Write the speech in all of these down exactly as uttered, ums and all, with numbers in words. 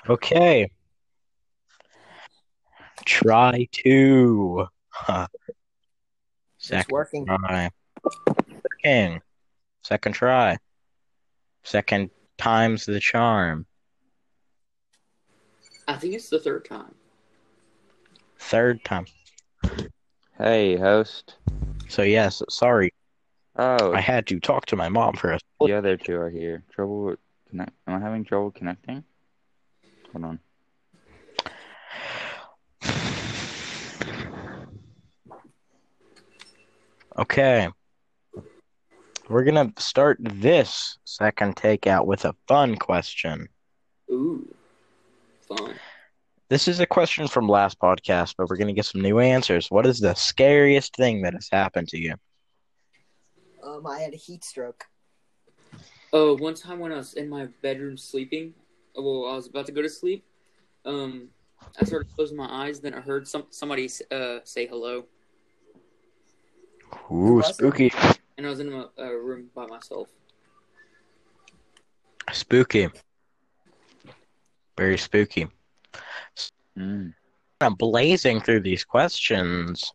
Okay, try two. Huh. It's Second working. try. King. Second try. Second time's the charm. I think it's the third time. Third time. Hey, host. So yes, sorry. Oh, I had to talk to my mom for a the other two are here. Trouble with connect. Am I having trouble connecting? Hold on. Okay. We're gonna start this second takeout with a fun question. Ooh, fun. This is a question from last podcast, but we're gonna get some new answers. What is the scariest thing that has happened to you? Um, I had a heat stroke. Oh, one time when I was in my bedroom sleeping, well, I was about to go to sleep. Um, I started closing my eyes, then I heard some somebody uh say hello, Who Ooh, was it? spooky. and I was in a, a room by myself. Spooky. Very spooky. Mm. I'm blazing through these questions.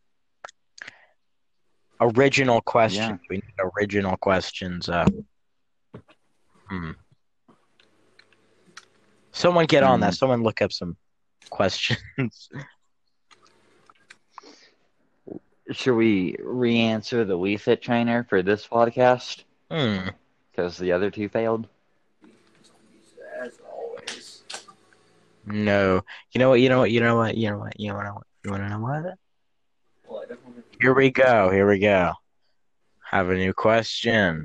Original questions. Yeah. We need original questions. Uh, hmm. Someone get on that. Mm. Someone look up some questions. Should we re-answer the Wii Fit trainer for this podcast? Hmm. Because the other two failed. As always. No. You know what? You know what? You know what? You know what? You know what? You want to know what? Well, I definitely. Here we go. Here we go. Have a new question.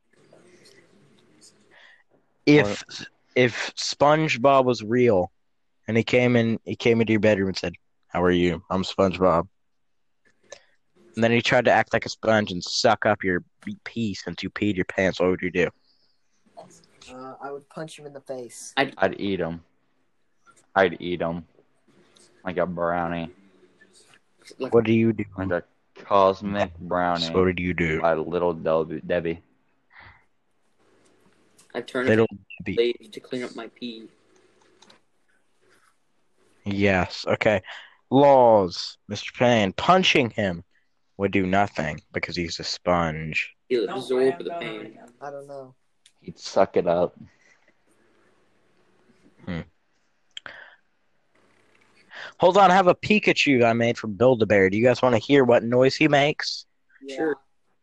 If if SpongeBob was real, and he came in, he came into your bedroom and said, "How are you? I'm SpongeBob." And then he tried to act like a sponge and suck up your pee since you peed your pants. What would you do? Uh, I would punch him in the face. I'd, I'd eat them. I'd eat them. Like a brownie. like, What do you do? Like a cosmic brownie. What did you do? By Little Del- Debbie. I'd turn Little it Debbie. blade to clean up my pee. Yes. Okay. Laws. Mister Payne. Punching him would do nothing because he's a sponge. He'll absorb the pain. I don't know. He'd suck it up. Hold on, I have a Pikachu I made from Build-A-Bear. Do you guys want to hear what noise he makes? Yeah. Sure.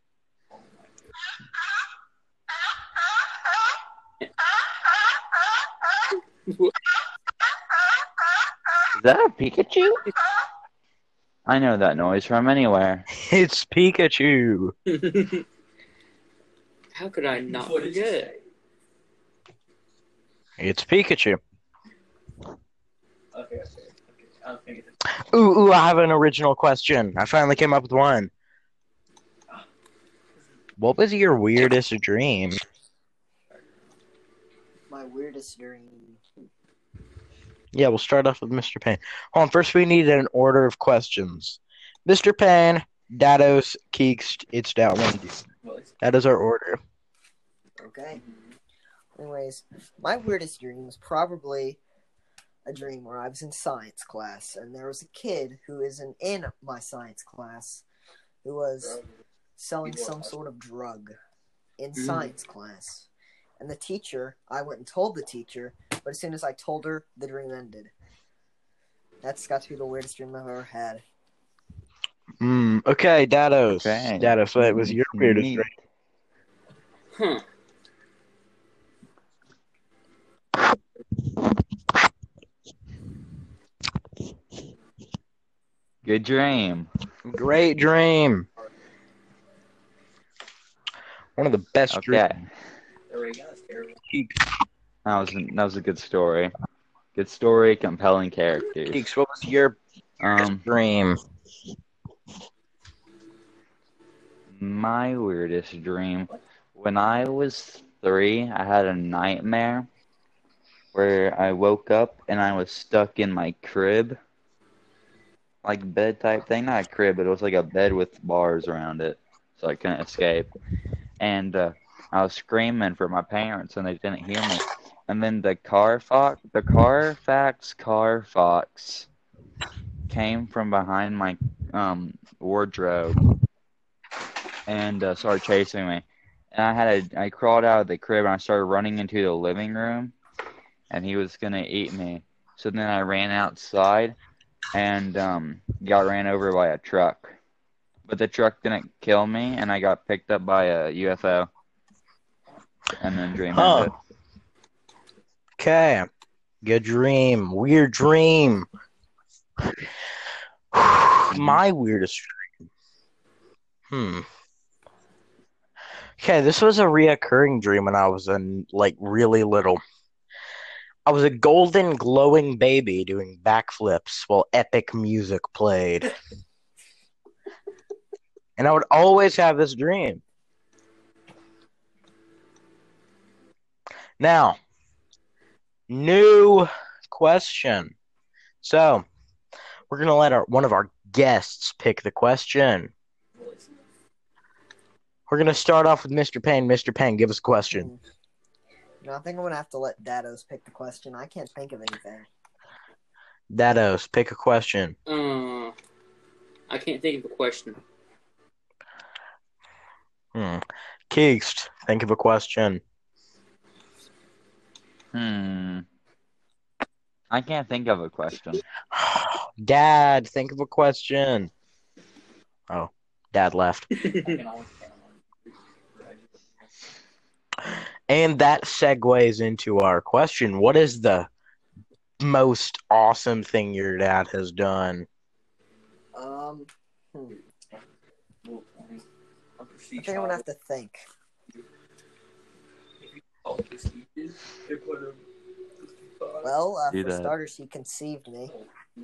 Is that a Pikachu? I know that noise from anywhere. It's Pikachu. How could I not forget? It's Pikachu. Okay, okay, okay. I don't think it's Ooh, ooh, I have an original question. I finally came up with one. What was your weirdest dream? My weirdest dream. Yeah, we'll start off with Mister Payne. Hold on, first we need an order of questions. Mister Payne, Dados, Keeks, it's that one. That is our order. Okay. Anyways, my weirdest dream was probably a dream where I was in science class, and there was a kid who isn't in my science class who was selling some sort of drug in Mm. science class. And the teacher, I went and told the teacher, but as soon as I told her, the dream ended. That's got to be the weirdest dream I've ever had. Hmm. Okay, Dados. Okay. Dados, what was your weirdest Neat. dream? Huh. Good dream. Great dream. One of the best Okay. There we go. That's terrible. dreams. That was that was a good story. Good story, compelling characters. Keeks, what was your Um, dream? my weirdest dream. When I was three, I had a nightmare where I woke up and I was stuck in my crib. Like bed type thing. Not a crib, but it was like a bed with bars around it. So I couldn't escape. And uh, I was screaming for my parents and they didn't hear me. and then the Carfax, the Carfax Carfox came from behind my um wardrobe and uh, started chasing me. And I had a, I crawled out of the crib and I started running into the living room, and he was gonna eat me. So then I ran outside and um got ran over by a truck. But the truck didn't kill me, and I got picked up by a U F O. And then dream Huh. ended. Okay. Good dream. Weird dream. My weirdest dream. Hmm. Okay, this was a reoccurring dream when I was in, like, really little. I was a golden, glowing baby doing backflips while epic music played. And I would always have this dream. Now, new question. So, we're going to let our one of our guests pick the question. We're going to start off with Mister Payne. Mister Payne, give us a question. No, I think I'm going to have to let Dados pick the question. I can't think of anything. Dados, pick a question. Uh, I can't think of a question. Hmm. Keeks, think of a question. Hmm. I can't think of a question. Dad, think of a question. Oh, Dad left. And that segues into our question. What is the most awesome thing your dad has done? Um, hmm. I think I'm going to have to think. Well, uh, Do for that. starters, he conceived me.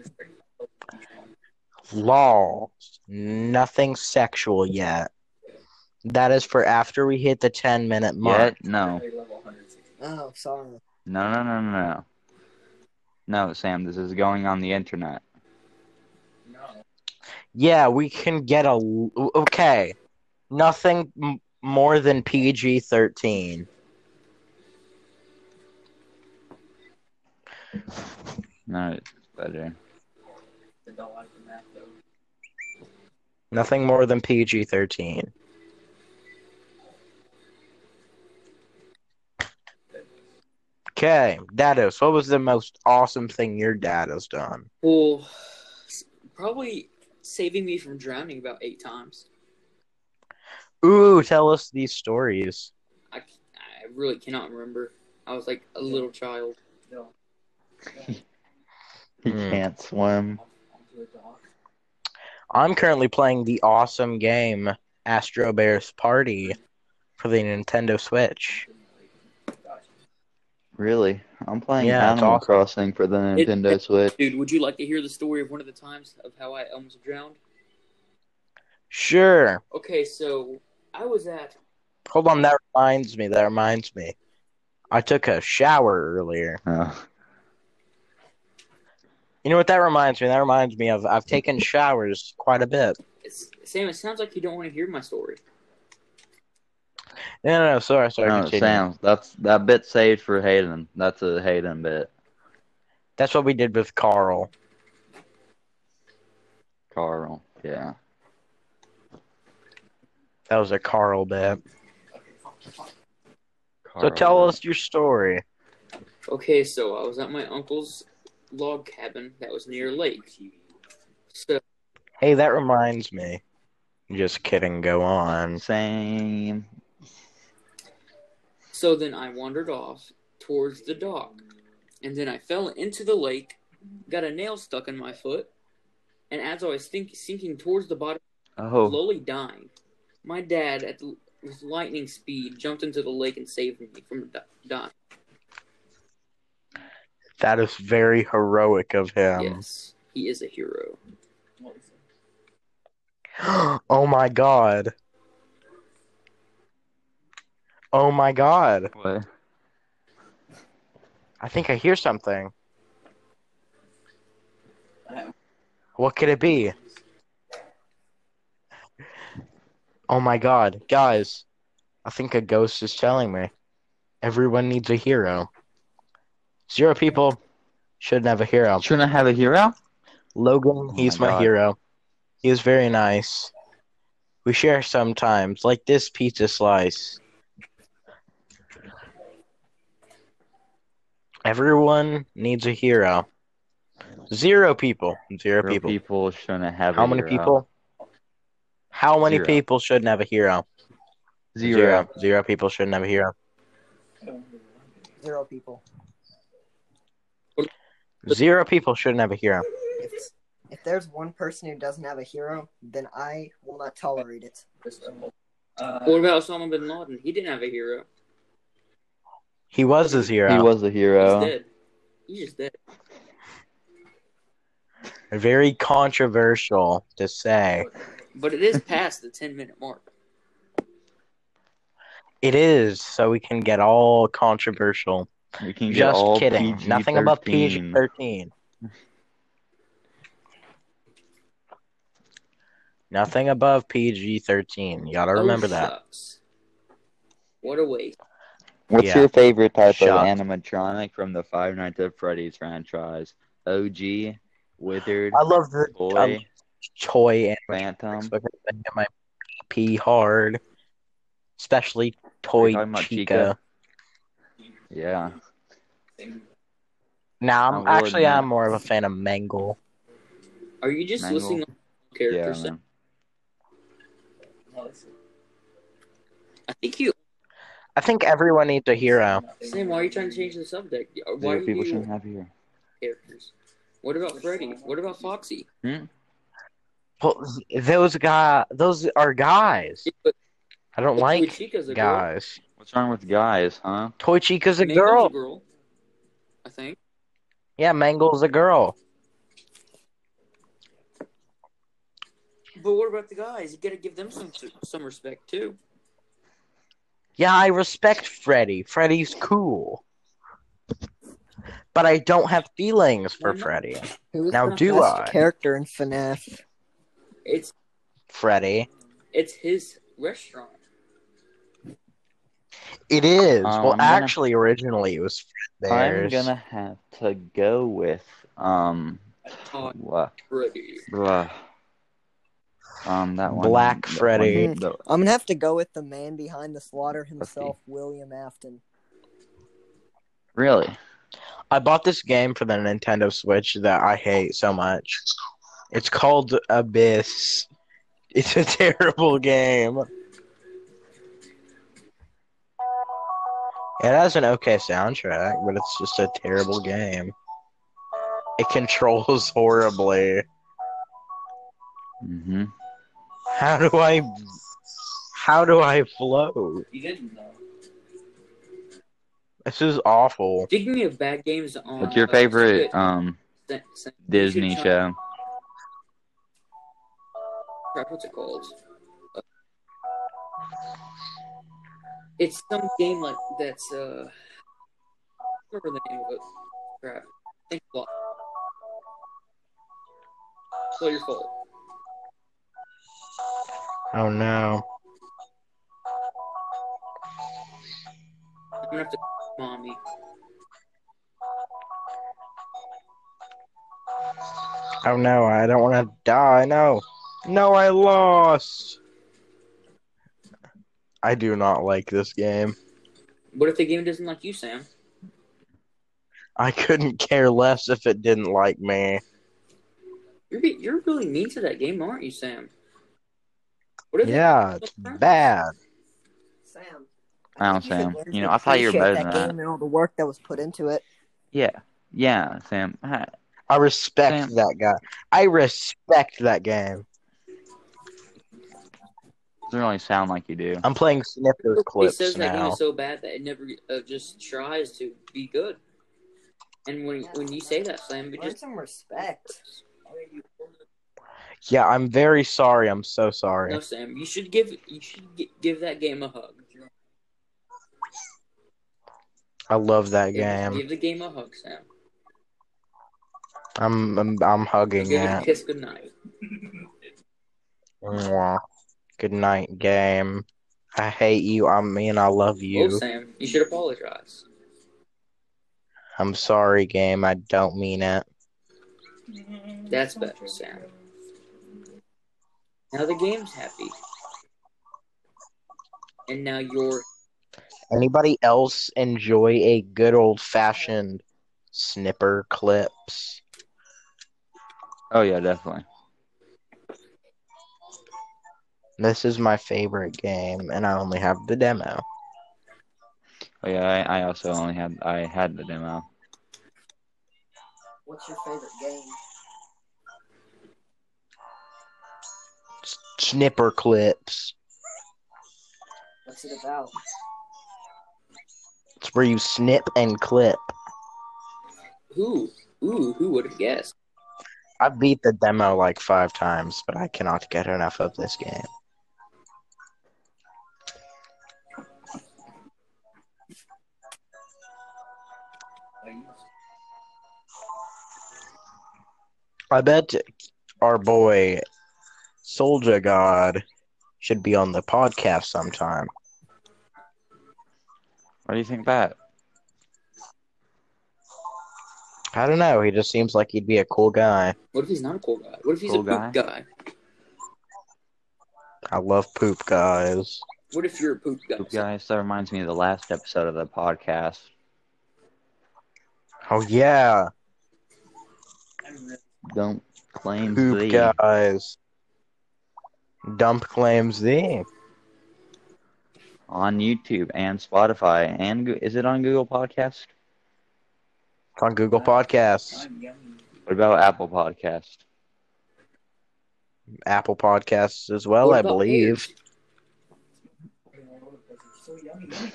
Laws. Nothing sexual yet. That is for after we hit the ten minute mark. Yet? No. Oh, sorry. No, no, no, no, no. No, Sam, this is going on the internet. Yeah, we can get a. Okay. Nothing m- more than P G thirteen. No, it's better. Nothing more than P G thirteen. Okay, Dados, what was the most awesome thing your dad has done? Well, probably saving me from drowning about eight times. Ooh, tell us these stories. I, I really cannot remember. I was like a little child. He Hmm. can't swim. I'm currently playing the awesome game Astro Bears Party for the Nintendo Switch. Really? I'm playing Yeah, it's Animal awesome. Crossing for the It- Nintendo Switch. Dude, would you like to hear the story of one of the times of how I almost drowned? Sure. Okay, so I was at Hold on, that reminds me, that reminds me. I took a shower earlier. Oh. You know what that reminds me? That reminds me of I've taken showers quite a bit. it's, Sam. It sounds like you don't want to hear my story. No, no, no, sorry, sorry, No, continue. Sam, that's that bit saved for Hayden. That's a Hayden bit. That's what we did with Carl. Carl, yeah. That was a Carl bit. So Carl tell bit. us your story. Okay, so I was at my uncle's log cabin that was near a lake. So Hey, that reminds me. Just kidding, go on. Same. So then I wandered off towards the dock, and then I fell into the lake, got a nail stuck in my foot, and as I was think, sinking towards the bottom, Oh, slowly dying, my dad, at the, with lightning speed, jumped into the lake and saved me from di- dying. That is very heroic of him. Yes, he is a hero. Oh my god. Oh my god. what? I think I hear something. What could it be? Oh my god. Guys, I think a ghost is telling me. Everyone needs a hero. Zero people shouldn't have a hero. Shouldn't I have a hero? Logan, Oh he's my my God. hero. He is very nice. We share sometimes, like this pizza slice. Everyone needs a hero. Zero people. Zero Zero people. people shouldn't have How a many hero. people? How many Zero. people shouldn't have a hero? Zero. Zero. Zero people shouldn't have a hero. Zero people. Zero people shouldn't have a hero. If if there's one person who doesn't have a hero, then I will not tolerate it. What about Osama bin Laden? He didn't have a hero. He was a zero. He was a hero. He's dead. He's just dead. Very controversial to say. But it is past the ten minute mark. It is, so we can get all controversial. We can get Just all kidding. P G Nothing above P G thirteen. thirteen. Nothing above P G thirteen. You gotta remember oh, that. Shucks. What a waste. What's Yeah. your favorite type Shucks. of animatronic from the Five Nights at Freddy's franchise? O G, Withered, I love the Boy, um, toy Phantom. animatronics because they get my pee hard. Especially Are Toy you talking about Chica. Chica? Yeah. Now, I I'm will actually admit- I'm more of a fan of Mangle. Are you just Mangle. listening to Yeah, characters? man. I think you. I think everyone needs a hero. Sam, why are you trying to change the subject? Why Zero are people you shouldn't have a hero. characters? What about Freddy? What about Foxy? Hmm? Well, those guys, those are guys. But I don't Toy like Chica's a girl. guys. What's wrong with guys, huh? Toy Chica's a Mangle's girl. a girl. I think. Yeah, Mangle's a girl. But what about the guys? You gotta give them some some respect too. Yeah, I respect Freddy. Freddy's cool. But I don't have feelings for Why not? Freddy. Who is Now the do best I? character in FNAF? It's Freddy. it's his restaurant. It is. Um, well, I'm gonna- actually, originally it was Fred I'm Bear's. gonna have to go with um, Oh, what? Freddy. Bruh. Um, that one. Black that Freddy. one- the- I'm gonna have to go with the man behind the slaughter himself, William Afton. really? I bought this game for the Nintendo Switch that I hate so much. It's called Abyss. It's a terrible game. It has an okay soundtrack, but it's just a terrible game. It controls horribly. Mm-hmm. How do I... How do I float? You didn't know. This is awful. Speaking of bad games on. What's your uh, favorite Switch, um Sa- Sa- you Disney should try- show? Crap, what's it called? Uh, it's some game like that's uh. I don't remember the name of it. Crap. Think a lot. It's all your fault. Oh no. I'm gonna have to mommy. Oh no, I don't want to die. No. No, I lost. I do not like this game. What if the game doesn't like you, Sam? I couldn't care less if it didn't like me. You're be- you're really mean to that game, aren't you, Sam? What if Yeah, it's bad. Sam. I don't, think you should Sam. learn You to know, I thought you were appreciate better that than game and all the work that was put into it. Yeah. Yeah, Sam. Hi. I respect Sam. that guy. I respect that game. Doesn't really sound like you do. I'm playing snippet He clips says that game now. is so bad that it never uh, just tries to be good. And when when you say that, Sam, it Learn just some respect. Yeah, I'm very sorry. I'm so sorry. no, Sam. You should give you should gi- give that game a hug. I love that Give, game. give the game a hug, Sam. I'm I'm, I'm hugging Give it a it. kiss goodnight. Mwah. Good night, game. I hate you. I mean, I love Oh, you. Sam, you should apologize. I'm sorry, game. I don't mean it. That's better, Sam. Now the game's happy. And now you're... Anybody else enjoy a good old-fashioned snipper clips? Oh yeah, definitely. This is my favorite game, and I only have the demo. Oh yeah, I, I also only had I had the demo. What's your favorite game? S- Snipper clips. What's it about? It's where you snip and clip. Who? Ooh, who would have guessed? I beat the demo like five times, but I cannot get enough of this game. I bet our boy Soldier God should be on the podcast sometime. What do you think that? I don't know. He just seems like he'd be a cool guy. What if he's not a cool guy? What if he's Cool a guy? poop guy? I love poop guys. What if you're a poop guy? Poop guys, that reminds me of the last episode of the podcast. Oh yeah, Don't claim poop thee. guys. Dump claims thee. On YouTube and Spotify and Go- is it on Google Podcast? It's on Google Podcasts, What about Apple Podcast? Apple Podcasts as well, What I about believe. pears?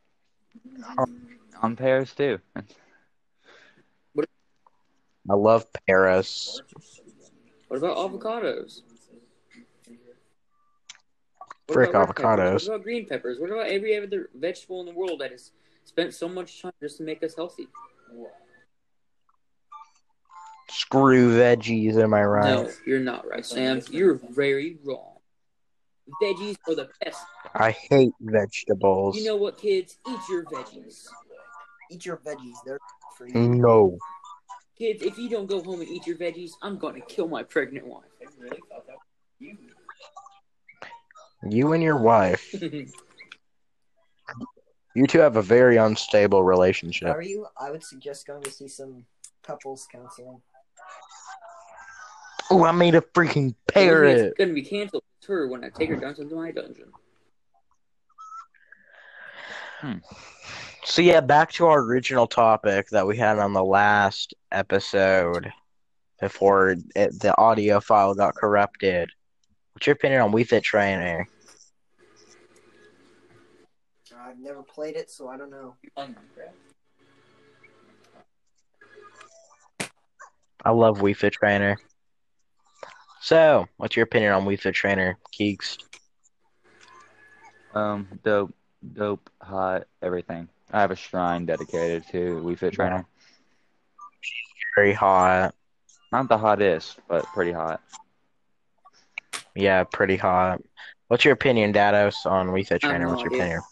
On Pears too. I love Paris. What about avocados? What Frick about red peppers? avocados. What about green peppers? What about every other vegetable in the world that has spent so much time just to make us healthy? Screw veggies, am I right? No, you're not right, Sam. You're very wrong. Veggies are the best. I hate vegetables. You know what, kids? Eat your veggies. Eat your veggies. They're for you. No. Kids, if you don't go home and eat your veggies, I'm going to kill my pregnant wife. You and your wife. You two have a very unstable If I relationship. were you, I would suggest going to see some couples counseling. Oh, I made a freaking It's parrot. going to be canceled with her when I take her down to my dungeon. So yeah, back to our original topic that we had on the last episode before it, the audio file got corrupted. What's your opinion on Wii Fit Trainer? I've never played it, so I don't know. I love Wii Fit Trainer. So, what's your opinion on Wii Fit Trainer, Keeks? Um, dope, dope, hot, everything. I have a shrine dedicated to Wii Fit Trainer. Very hot. Not the hottest, but pretty hot. Yeah, pretty hot. What's your opinion, Dados, on Wii Fit I have Trainer? no What's your idea. opinion?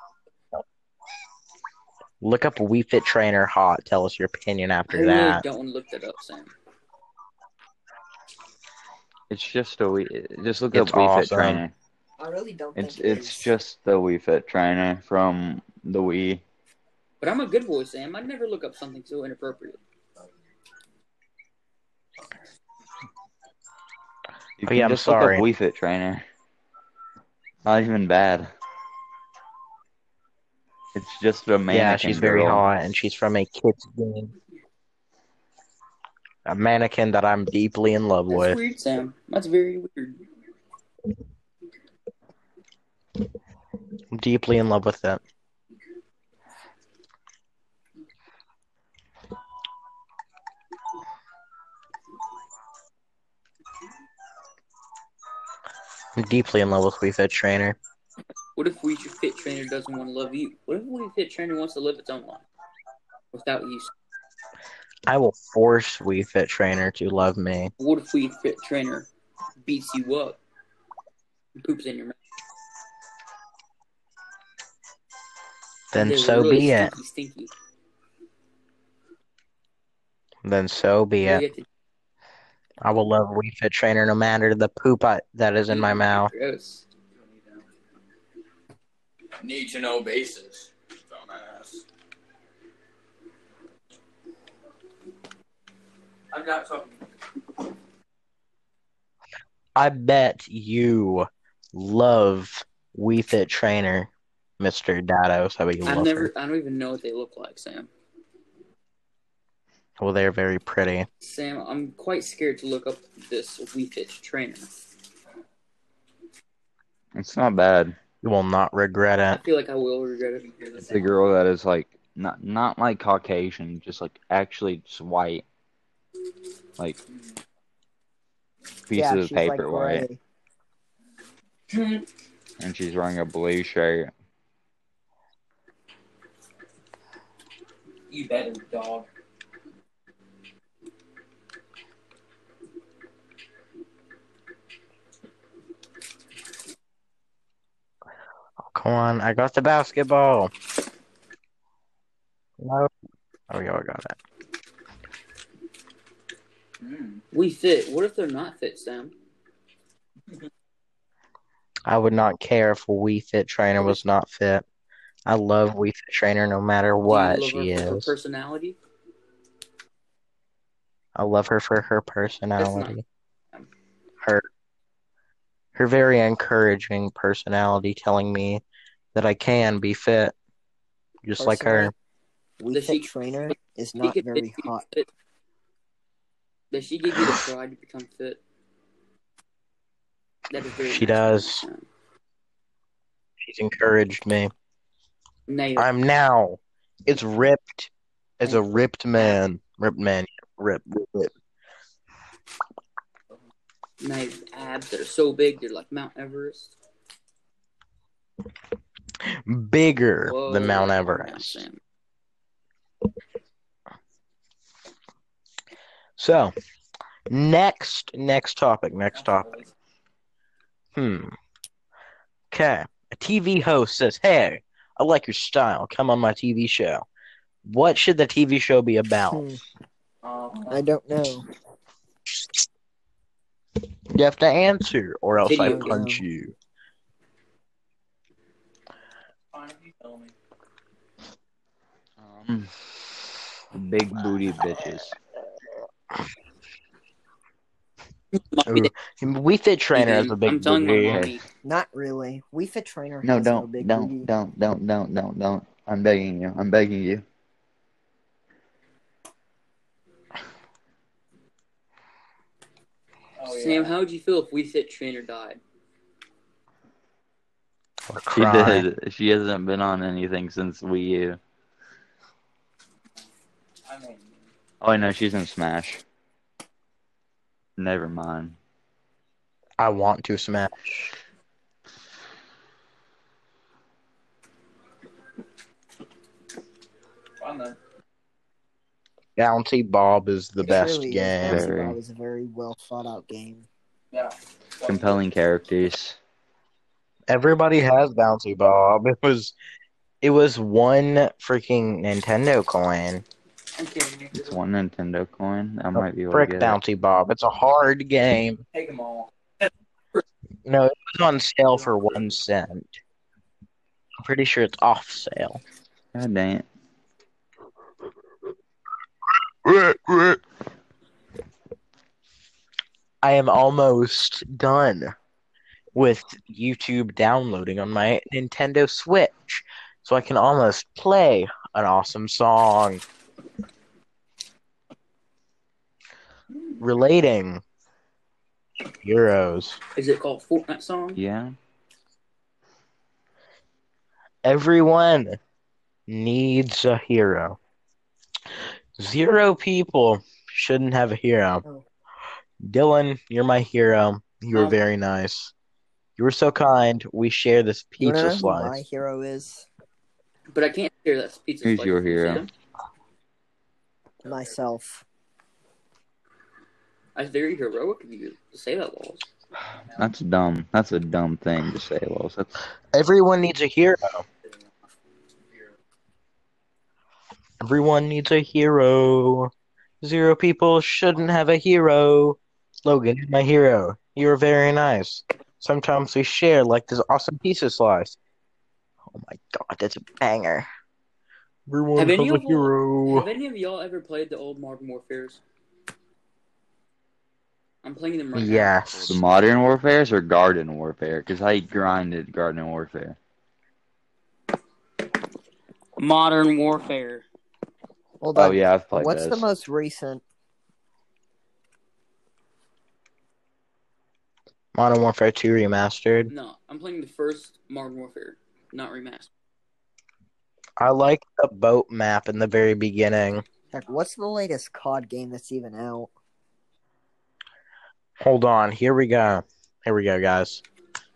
Look up Wii Fit Trainer hot. Tell us your opinion I after really that. don't want to look that up, Sam. It's just a Wii. Just look It's up Wii Fit awesome. Trainer. I really don't It's think it it's is. just the Wii Fit Trainer from the Wii. But I'm a good boy, Sam. I'd never look up something so inappropriate. You Oh, can yeah, I'm just sorry. look up Wii Fit Trainer. Not even bad. It's just a mannequin Yeah, she's very girl. hot, and she's from a kids game. A mannequin that I'm deeply in love That's with. weird, Sam. That's very weird. I'm deeply in love with it. I'm deeply in love with Wii Fit Trainer. What if Wii Fit Trainer doesn't want to love you? What if Wii Fit Trainer wants to live its own life without you? I will force Wii Fit Trainer to love me. What if Wii Fit Trainer beats you up and poops in your mouth? Then They're so really be it. stinky, stinky. Then so be You'll it. get to I will love Wii Fit Trainer no matter the poop I, that is in my eat mouth. gross. Need to know basis. Dumbass. I'm not talking. I bet you love Wii Fit Trainer, Mister Dado. So you I've love never. her. I don't even know what they look like, Sam. Well, they're very pretty. Sam, I'm quite scared to look up this Wii Fit Trainer. It's not bad. You will not regret I it. feel like I will regret it. It's a girl that is like not not like Caucasian, just like actually just white, like pieces Yeah, of she's like paper white, gray. and she's wearing a blue shirt. You better, dog. Oh, come on, I got the basketball. No. Oh, yeah, I got it. Mm. Wii Fit. What if they're not fit, Sam? I would not care if Wii Fit Trainer was not fit. I love Wii Fit Trainer no matter Do you what love she her for her is. personality? I love her for her That's personality. not. Her her very encouraging personality telling me that I can be fit. Just like her. Wii Does Fit she- Trainer is She not could very make you hot. fit. Does she give you the pride to become fit? That is very She nice of does. you, Sam. She's encouraged me. Now you're I'm now it's ripped as a ripped man. Ripped man. Rip, rip, rip. now you have abs that are so big they're like Mount Everest. Bigger Whoa, than Mount calm down, Everest. Sam. So, next, next topic, next topic. Hmm. Okay. A T V host says, "Hey, I like your style. Come on my T V show." What should the T V show be about? Hmm, Um, I don't know. You have to answer, or else I Video punch game. you. fine if you tell me. Um, big booty bitches. Ooh, Wii Fit Trainer has a I'm big telling my booty. mommy. Not really. Wii Fit Trainer No, has no don't, big don't, booty. don't, don't, don't, don't, don't. I'm begging you. I'm begging you. Oh, yeah. Sam, how would you feel if Wii Fit Trainer died? Or She cry. did. She hasn't been on anything since Wii U. I mean, Oh, I know she's in Smash. Never mind. I want to smash. fine then. Bounty Bob is the It best really game. is. Bouncy Very. Bob is a very well thought out game. Yeah. Compelling characters. Everybody has Bouncy Bob. It was, it was one freaking Nintendo coin. Okay. It's one Nintendo coin. I might be able to Frick get it. Bouncy Bob. It's a hard game. Take them all. No, it was on sale for one cent. I'm pretty sure it's off sale. God dang it. I am almost done with YouTube downloading on my Nintendo Switch, so I can almost play an awesome song relating heroes. Is it called Fortnite song? Yeah. Everyone needs a hero. Zero people shouldn't have a hero. Oh. Dylan, you're my hero. You were Um, very nice. You were so kind. We share this You wanna pizza know who slice. my hero is? But I can't hear that pizza Who's slice. your hero? Sam. Myself. That's very heroic of you to say that, Walls. That's dumb. That's a dumb thing to say, Wells. That's Everyone needs a hero. Everyone needs a hero. Zero people shouldn't have a hero. Logan, you're my hero. You're very nice. Sometimes we share like this awesome pizza slice. Oh my god, that's a banger. Everyone Have any has a of y'all, hero. have any of y'all ever played the old Modern Warfares? I'm playing them right Yes. The Modern Warfares or Garden Warfare? Because I grinded Garden Warfare. now. Modern Warfare. Hold Oh on. yeah, I've played What's those. the most recent? Modern Warfare two Remastered. No, I'm playing the first Modern Warfare, not remastered. I like the boat map in the very beginning. Heck, what's the latest C O D game that's even out? Hold on, here we go. Here we go, guys.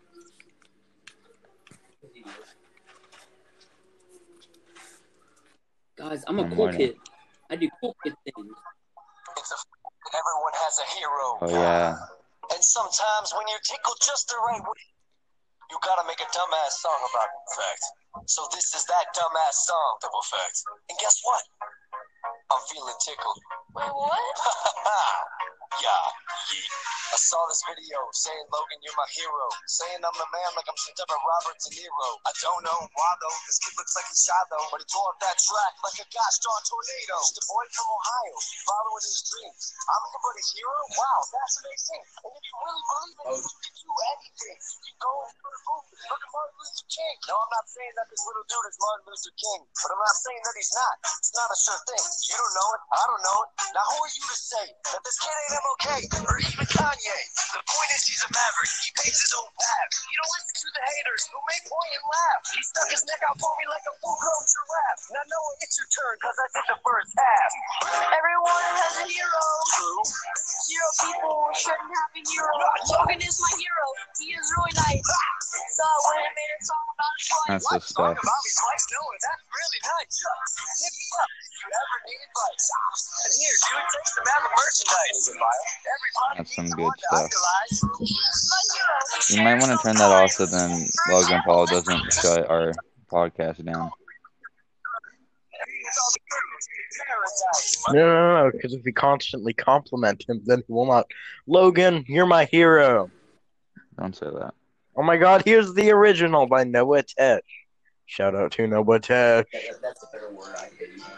Guys, I'm a I'm cool waiting. kid. I do cool kid things. It's a everyone has a hero. Oh yeah. And sometimes when you're tickled just the right way, you gotta make a dumbass song about it. Fact. So this is that dumbass song. Double fact. And guess what? I'm feeling tickled. Wait, what? Yeah. I saw this video saying, Logan, you're my hero. Saying I'm the man like I'm some type of Robert De Niro. I don't know why though. This kid looks like he's shy though. But he tore up that track like a gosh darn tornado. Just a boy from Ohio, following his dreams. I'm everybody's hero? Wow, that's amazing. And if you really believe in it, you can do anything. You can go into the movie. Look at Martin Luther King. No, I'm not saying that this little dude is Martin Luther King. But I'm not saying that he's not. It's not a sure thing. You don't know it. I don't know it. Now who are you to say that this kid ain't M L K or even Kanye? The point is he's a maverick. He paves his own path. You don't listen to the haters who may point and laugh. He stuck his neck out for me like a full-grown giraffe. Now Noah, it's your turn because I did the first half. Everyone has a hero. True. Zero people shouldn't have a hero. Logan is my hero. He is really nice. So I went and made a song about his life. That's the What? Talk stuff. about me twice? Noah, that's really nice. Hit me up if you ever need advice. And here, dude, take some Apple merchandise. Everybody That's some needs good someone to stuff. idolize. My hero. We You might share want to turn that off so then sometimes. Logan Paul doesn't shut our podcast down. No, no, no, because if we constantly compliment him, then he will not. Logan, you're my hero. Don't say that. Oh my god, here's the original by Noah Tesh. Shout out to Noah Tesh. That's a better word I could use.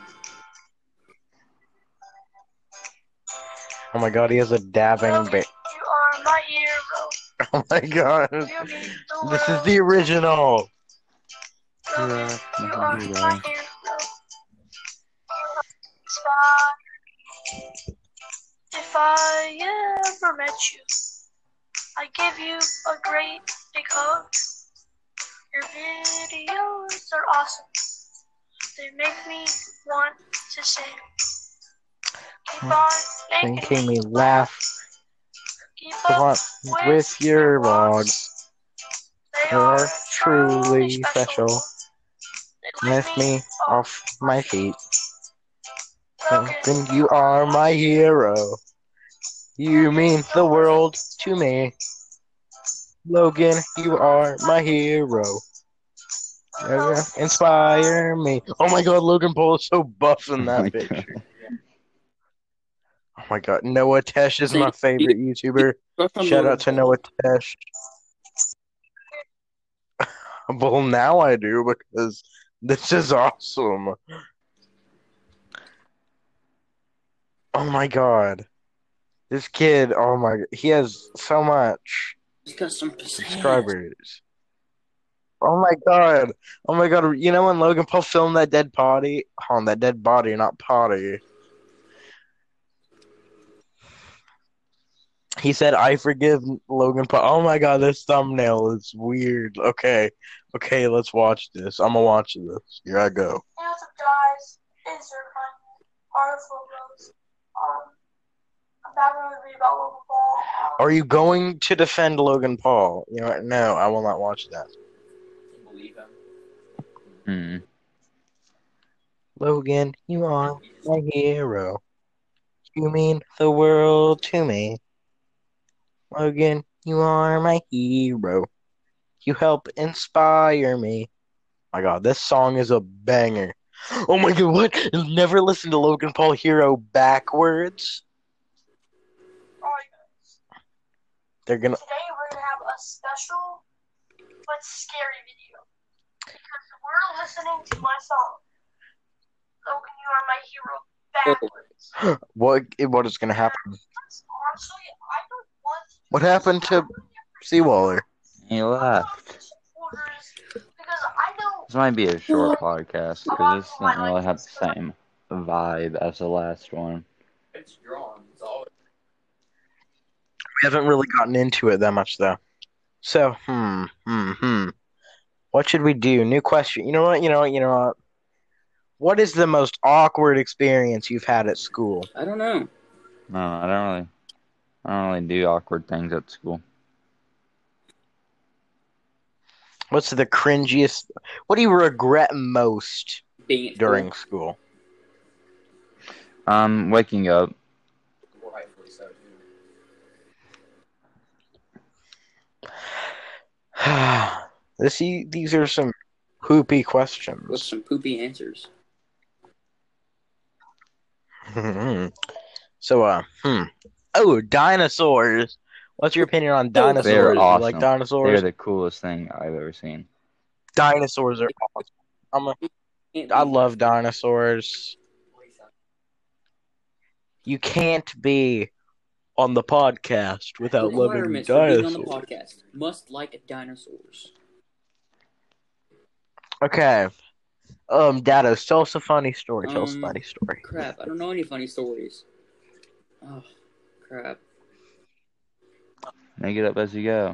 Oh my god, he has a dabbing ba- You are my hero. Oh my god. You mean the This is world. the original. Logan, you are Hero. my hero. If I ever met you, I give you a great big hug. Your videos are awesome. They make me want to sing. Keep on making Making me laugh. Keep Come up on, with your vlogs. They You're are truly special. They Lift me off my feet. Logan, Logan, you are my hero. You mean the world to me. Logan, you are my hero. You inspire me. Oh my god, Logan Paul is so buff in Oh that my picture. God. Oh my god, Noah Tesh is my favorite YouTuber. Shout out to Noah Tesh. Well, now I do because this is awesome. Oh my god. This kid, oh my, he has so much He's got some pizzazz. subscribers. Oh my god. Oh my god. You know when Logan Paul filmed that dead body? On that dead body, not potty. He said, I forgive Logan Paul. Oh my god, this thumbnail is weird. Okay. Okay, let's watch this. I'm gonna watch this. Here I go. Hands of Guys is your kind article rose. Um, I'm not going to read about Logan Paul. Um, Are you going to defend Logan Paul? You know what? No, I will not watch that. Believe him. Hmm. Logan, you are my hero. You mean the world to me. Logan, you are my hero. You help inspire me. My god, this song is a banger. Oh my god, what? Never listen to Logan Paul Hero backwards? Alright, They're gonna. today we're gonna have a special but scary video. Because we're listening to my song. Logan, you are my hero backwards. What? What is gonna happen? Honestly, I don't want to What happened to Seawaller? He left. because I know This might be a short podcast because this doesn't really have the same vibe as the last one. It's drawn. It's always We haven't really gotten into it that much though. So, hmm, hmm, hmm. What should we do? New question. You know what? You know what? You know what? What is the most awkward experience you've had at school? I don't know. No, I don't really, I don't really do awkward things at school. What's the cringiest? What do you regret most Being at during school. school? Um, waking up. rightfully so, too. this these are some poopy With questions. some poopy answers. so, uh, hmm. Oh, dinosaurs. What's your opinion on They're dinosaurs? They're You awesome. like dinosaurs? They're the coolest thing I've ever seen. Dinosaurs are awesome. I'm a, Can't I be- love dinosaurs. You can't be on the podcast without loving Requirements for being on dinosaurs. the podcast. Must like dinosaurs. Okay. Um, Dados, tell us a funny story. Tell us a Um, funny story. Crap, I don't know any funny stories. Oh, crap. Make it up as you go.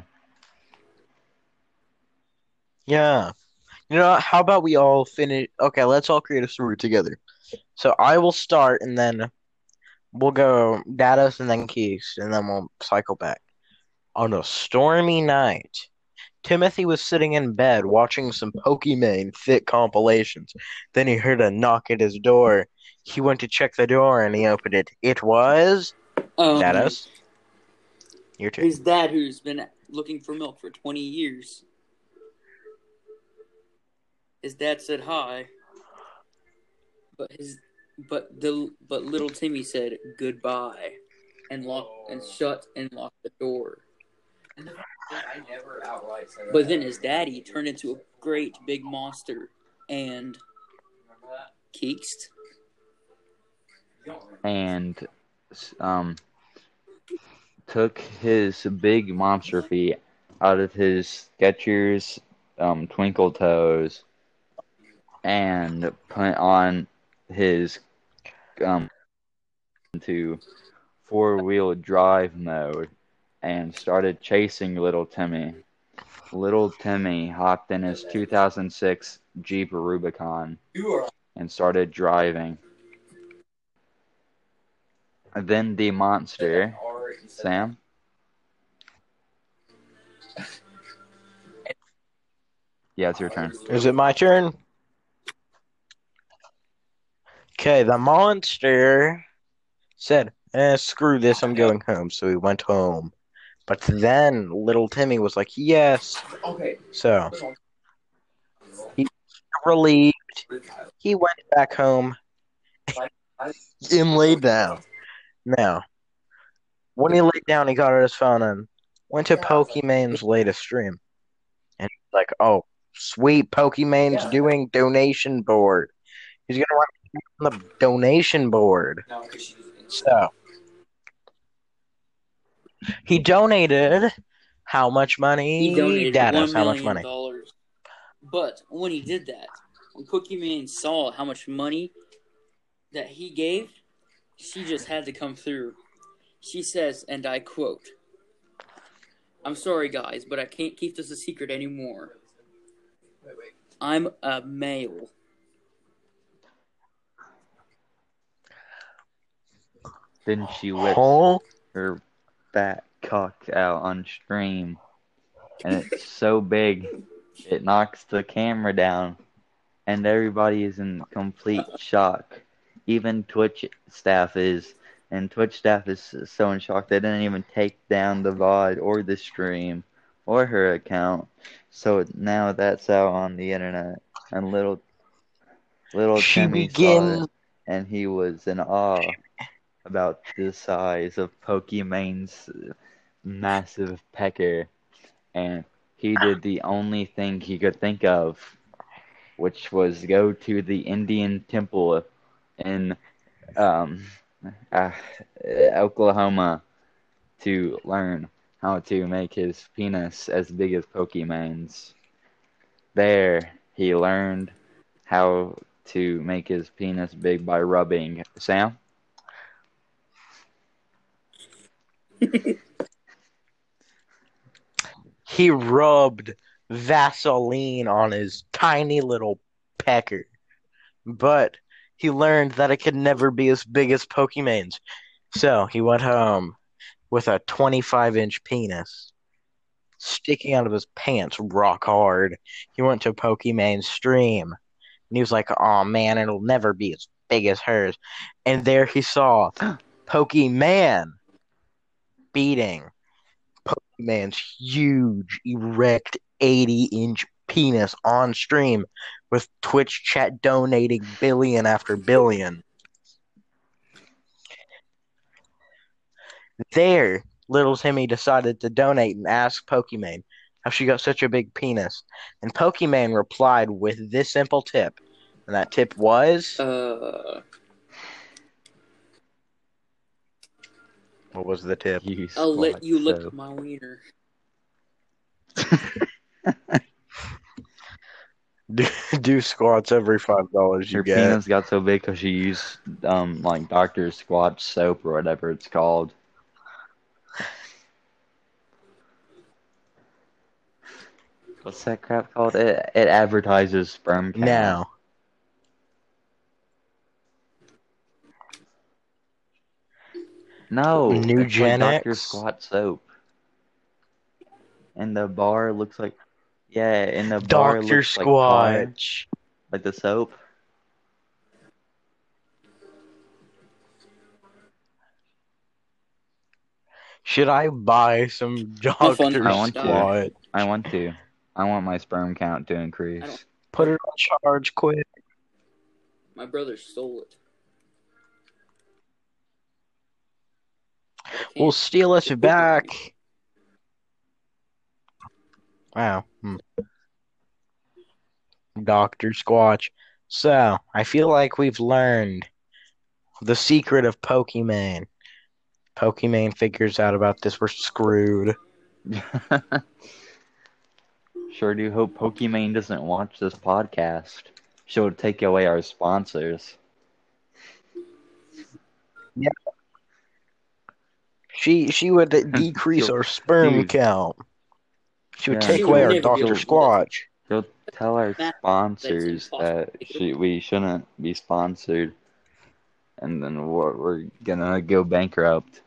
Yeah. You know, what? How about we all finish? Okay, let's all create a story together. So I will start, and then we'll go Dados, and then Keys, and then we'll cycle back. On a stormy night, Timothy was sitting in bed watching some Pokemon Fit compilations. Then he heard a knock at his door. He went to check the door, and he opened it. It was Um, Dados. Your turn. his dad, who's been looking for milk for twenty years. His dad said hi, but his but the but little Timmy said goodbye, and locked and shut and locked the door. I never outright said But that. then his daddy turned into a great big monster and Remember that? keeked. You don't remember. And um, took his big monster feet out of his Skechers um, Twinkle Toes and put on his um to four wheel drive mode and started chasing little Timmy. Little Timmy hopped in his two thousand six Jeep Rubicon You are and started driving. And then the monster, already said Sam. Yeah, it's your turn. Is it my turn? Okay, the monster said, eh, screw this, I'm going home. So he went home. But then little Timmy was like, yes. that. Okay. So, relieved, Really he went back home and laid down. Now, when he laid down, he got out his phone and went to Pokemon's latest stream. And he's like, oh, sweet, Pokemon's doing donation board. He's going to write on the donation board. No, because she was So, he donated how much money? He donated Dados, one how much million money? dollars. But when he did that, when Pokemon saw how much money that he gave, she just had to come through. She says, and I quote, "I'm sorry, guys, but I can't keep this a secret anymore. Wait, wait. I'm a male." Then she whipped Huh? her fat cock out on stream. And it's so big, it knocks the camera down. And everybody is in complete shock. Even Twitch staff is. And Twitch staff is so in shock they didn't even take down the V O D or the stream or her account. So now that's out on the internet. And little Little She Timmy saw begins. it, and he was in awe about the size of Pokemon's massive pecker, and he did the only thing he could think of, which was go to the Indian temple in um, uh, Oklahoma to learn how to make his penis as big as Pokemon's. There, he learned how to make his penis big by rubbing. Sam? He rubbed Vaseline on his tiny little pecker, but he learned that it could never be as big as Pokemon's. So he went home with a twenty-five inch penis sticking out of his pants rock hard. He went to Pokemon's stream and he was like, oh man, it'll never be as big as hers. And there he saw Pokemon beating Pokemon's huge, erect, eighty inch penis on stream with Twitch chat donating billion after billion. There, little Timmy decided to donate and ask Pokemon how she got such a big penis. And Pokemon replied with this simple tip. And that tip was... Uh, What was the tip? You I'll let squat you lick soap. my wiener. do, do squats every five dollars you Her get. penis got so big because she used um like Doctor Squatch soap or whatever it's called. What's that crap called? It it advertises sperm count. Now, No, it's like Doctor Nugenics. Squat soap. And the bar looks like yeah, and the bar Doctor looks like Tide, Squatch. like the soap. Should I buy some No fun. Doctor I want to. Squatch? I want to. I want my sperm count to I don't- increase. Put it on charge quick. My brother stole it. I can't. We'll steal it back. Wow. Hmm. Doctor Squatch. So, I feel like we've learned the secret of Pokemon. Pokemon figures out about this, we're screwed. Sure do hope Pokimane doesn't watch this podcast. She'll take away our sponsors. She she would decrease She'll- our sperm dude. count. She would Yeah. take She away would our never be Doctor able to do Squatch. She'll tell our That- sponsors impossible. that she, we shouldn't be sponsored, and then we're, we're gonna go bankrupt.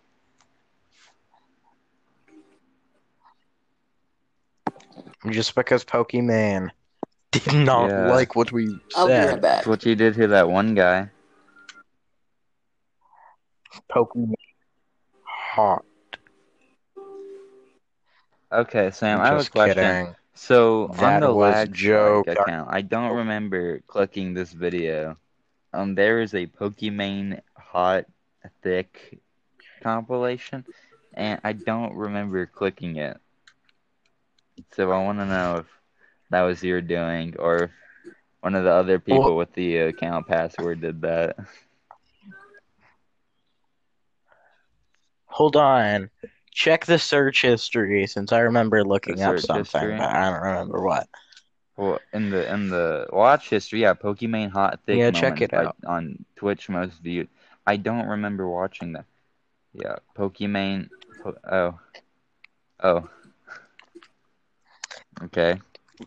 Just because Pokemon did not Yeah. like what we I'll be said. right back. That's what you did to that one guy. Pokemon hot. Okay, Sam, I have a Just question. kidding. So on That the was a lag joke. strike account, I don't remember clicking this video. Um, there is a Pokimane hot thick compilation, and I don't remember clicking it. So I want to know if that was your doing, or if one of the other people Well- with the account password did that. Hold on. Check the search history since I remember looking The up search something, history? but I don't remember what. Well, in the in the watch history, yeah, Pokimane hot thick Yeah, check moments it by- out. on Twitch most viewed. I don't remember watching that. Yeah, Pokimane. Po- oh, oh. Okay.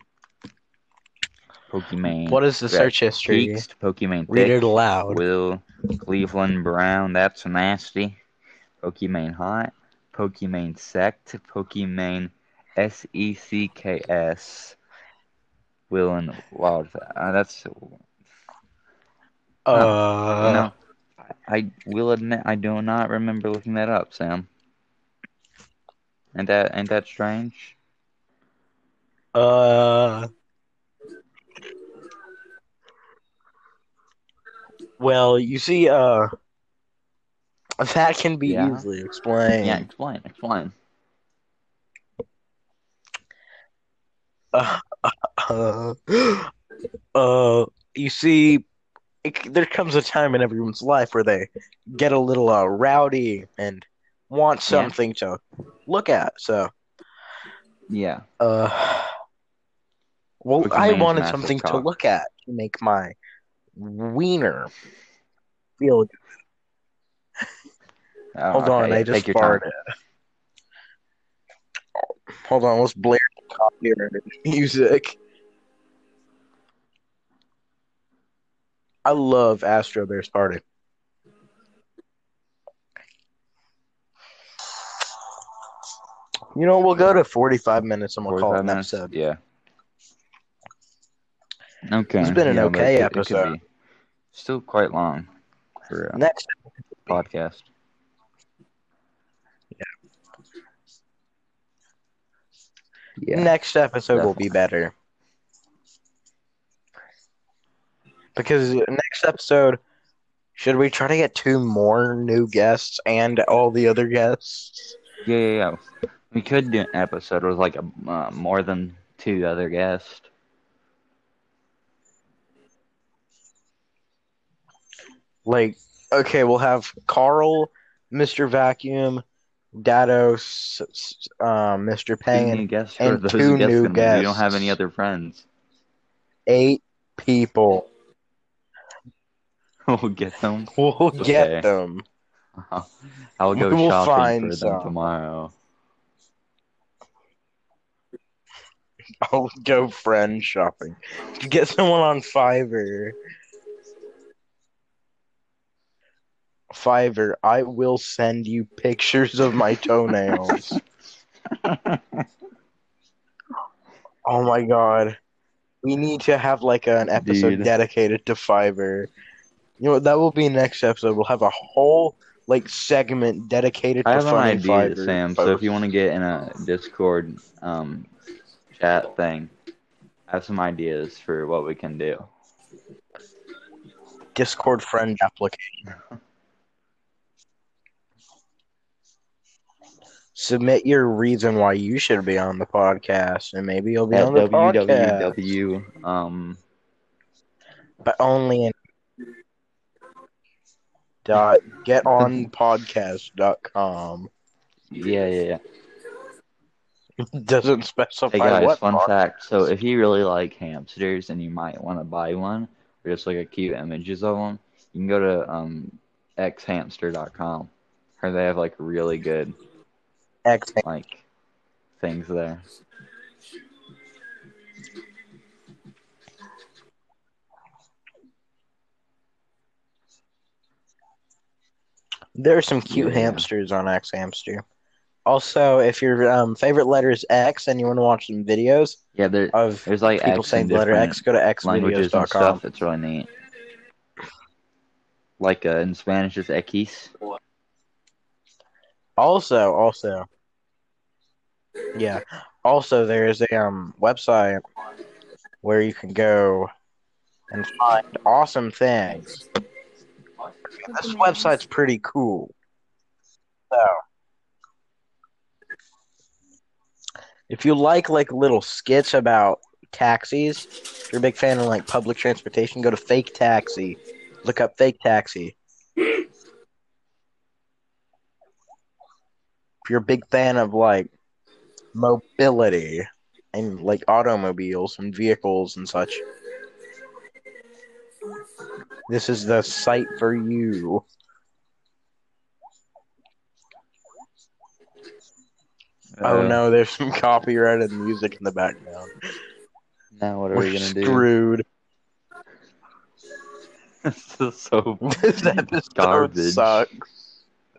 Pokimane. What is the Red search history? Peaks, Pokimane Read thick. it aloud. Will Cleveland Brown. That's nasty. Pokimane hot. Pokimane sect. Pokimane S E C K S. Will and Wild. Uh, that's Uh, no. I, I will admit I do not remember looking that up, Sam. Ain't that ain't that strange? uh, Well, you see, uh, that can be Yeah? easily Yeah, explained. explain, explain. Uh, uh, uh, you see, it, there comes a time in everyone's life where they get a little uh, rowdy and want Yeah? something to look at. So, Yeah. uh, well, Cookie I Man's wanted massive something to cock. look at to make my wiener feel. Oh, Hold on, okay, I yeah, just take your time. farted. Hold on, let's blare the copyrighted music. I love Astro Bears Party. You know, we'll go to forty-five minutes and we'll call it forty-five an minutes? episode. Yeah. Okay. It's been an Yeah, but it okay could, it could episode. be still quite long for a Next, podcast. Yeah. next episode will Definitely. be better. Because next episode, should we try to get two more new guests and all the other guests? Yeah, yeah, yeah. We could do an episode with like a uh, more than two other guests. Like, okay, we'll have Carl, Mister Vacuum, Dados, um, Mister Two Payne, new guests. Who are and those two guests new gonna be? We don't have any guests. other friends. Eight people. We'll get them. We'll Okay. get them. I'll go We will shopping find for them some. tomorrow. I'll go friend shopping. Get someone on Fiverr. Fiverr, I will send you pictures of my toenails. Oh my god. We need to have like an episode Dude. dedicated to Fiverr. You know what, that will be next episode. We'll have a whole like segment dedicated I to have an funny idea, Fiverr Sam. posts. So if you want to get in a Discord um, chat thing, I have some ideas for what we can do. Discord friend application. Submit your reason why you should be on the podcast, and maybe you'll be At on the w w podcast. w um But only in dot getonpodcast dot com. yeah yeah yeah. Doesn't specify Hey guys, what fun pod- fact. So if you really like hamsters and you might want to buy one, or just like a cute images of them, you can go to um x hamster dot com. Or they have like really good X. like things there. There are some cute Yeah. hamsters on X Hamster. Also, if your um, favorite letter is X and you want to watch some videos Yeah, there of there's like people X saying in the letter different X, go to x videos languages and dot com. stuff. It's really neat. Like uh, in Spanish, it's X. Also, also, yeah. Also, there is a um website where you can go and find awesome things. This website's pretty cool. So, if you like like little skits about taxis, if you're a big fan of like public transportation, go to Fake Taxi. Look up Fake Taxi. If you're a big fan of like mobility and like automobiles and vehicles and such, this is the site for you. Oh Uh, no, there's some copyrighted music in the background. Now what are We're we gonna do? screwed. This is so This episode garbage. sucks.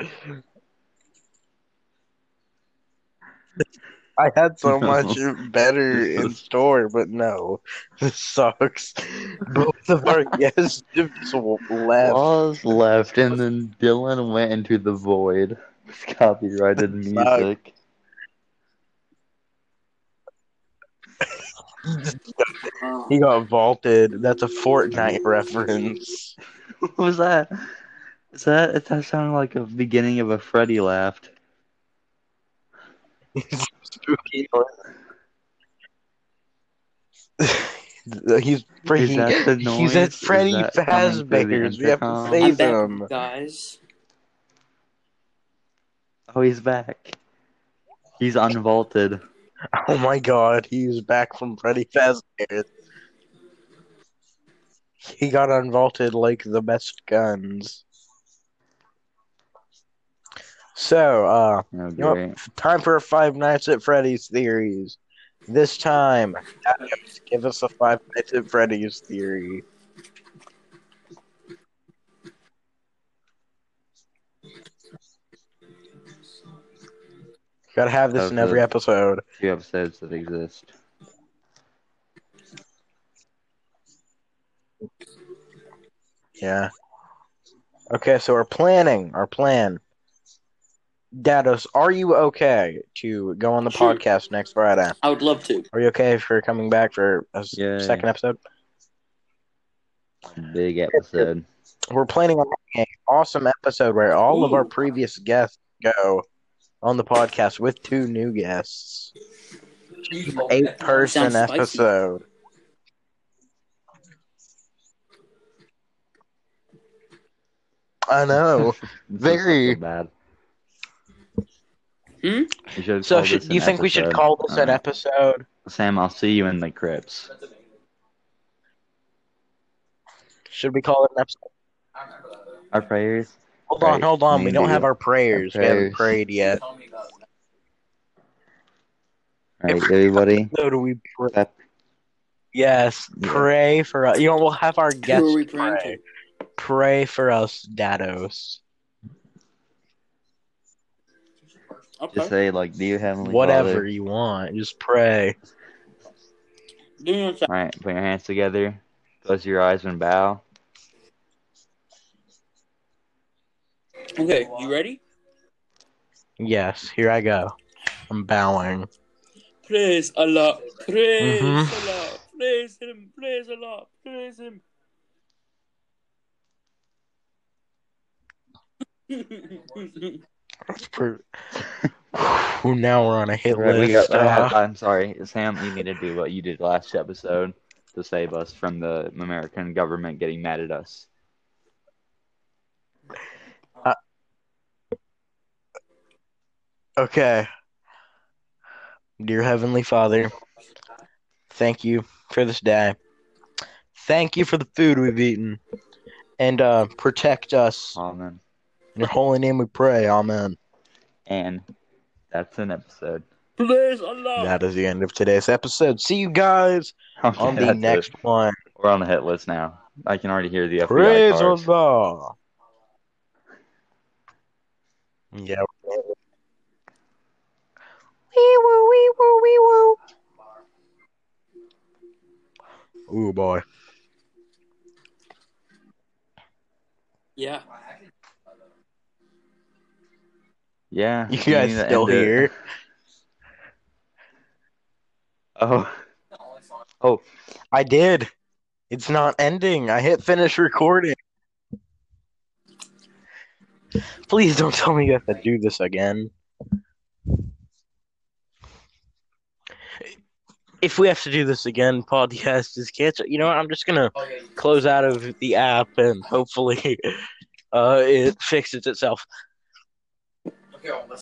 I had so much better in store, but no, this sucks. Both of our guests just left. Laws left, and then Dylan went into the void with copyrighted music. He got vaulted. That's a Fortnite reference. What was that? Is that that sounded like a beginning of a Freddy laughed? Spooky. He's Is freaking. that the He's at noise? Is Freddy that coming through the Fazbear's. We have to intercom? I'm save back, him. guys. Oh, he's back. He's unvaulted. Oh my god, he's back from Freddy Fazbear's. He got unvaulted like the best guns. So, uh, Oh, you know great. what? Time for a Five Nights at Freddy's theories. This time, Adams, give us a Five Nights at Freddy's theory. Gotta have this Of in every the episode. two episodes that exist. Yeah. Okay, so our planning, our plan. Dados, are you okay to go on the Sure. podcast next Friday? I would love to. Are you okay for coming back for a s- Yay. second episode? Big episode. We're planning on making an awesome episode where all of our Ooh. previous guests go on the podcast with two new guests. Eight person Sounds spicy. episode. I know. Very. So bad. Hmm? We should So, call should, this do you an think we should episode. call this an Alright. episode? Sam, I'll see you in the crypts. Should we call it an episode? Our prayers. Hold on, Right, hold on. We need don't to have go- our prayers. our We haven't prayers. prayed yet. Alright, everybody. So do we pray? That- Yes, Yeah. pray for us. You know, we'll have our Who guests are we praying pray. to? Pray for us, Dados. Okay. Just say, like, dear Heavenly Whatever Father. you want, just pray. Do you know what Alright, put your hands together. Close your eyes and bow. Okay, you ready? Yes, here I go. I'm bowing. Praise Allah. Praise Mhm. Allah. Praise Him. Praise Allah. Praise Him. That's per- Ooh, now we're on a hit Right, we list. got, uh, I'm sorry, Sam. You need to do what you did last episode to save us from the American government getting mad at us. Okay. Dear Heavenly Father, thank you for this day. Thank you for the food we've eaten. And uh, protect us. Amen. In your holy name we pray. Amen. And that's an episode. Praise Allah. That is the end of today's episode. See you guys Okay, on the that's next it. one. We're on the hit list now. I can already hear the F B I Praise cars. Allah. Yeah. Wee woo, wee woo, wee woo. Ooh, boy. Yeah. Yeah. You need guys to still end it. here? Oh. Oh. I did. It's not ending. I hit finish recording. Please don't tell me you have to do this again. If we have to do this again, podcast is canceled. You know what? I'm just gonna close out of the app and hopefully uh, it fixes itself. Okay, well, let's